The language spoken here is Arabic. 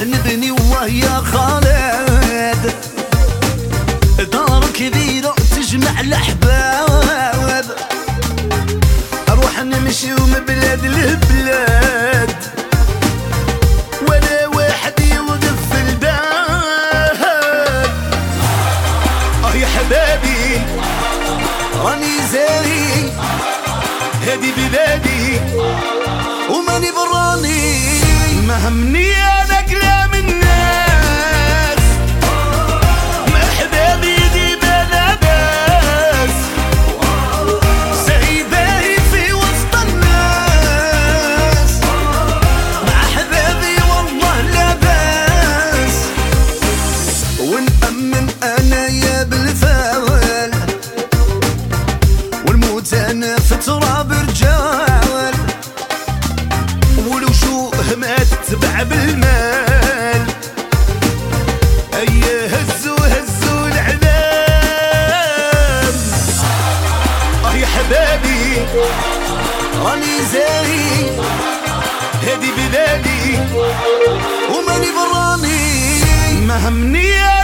نبني وهي خالد دار كبيرة تجمع الأحباب أروح نمشي من بلاد لبلاد ولا واحد يوقف في الباب. يا حبابي راني زاري هادي بلادي وماني براني ما همني انا كلام الناس ما حبابي ديما لاباس سايباني في وسط الناس مع حبابي والله لاباس ونأمن انايا بالفاول والموت انا في تراب رجال والوجوه ما تتبع بالمال. ايه هزوا هزوا العلام. يا حبابي راني زاهي هادي بلادي وماني براني ما همني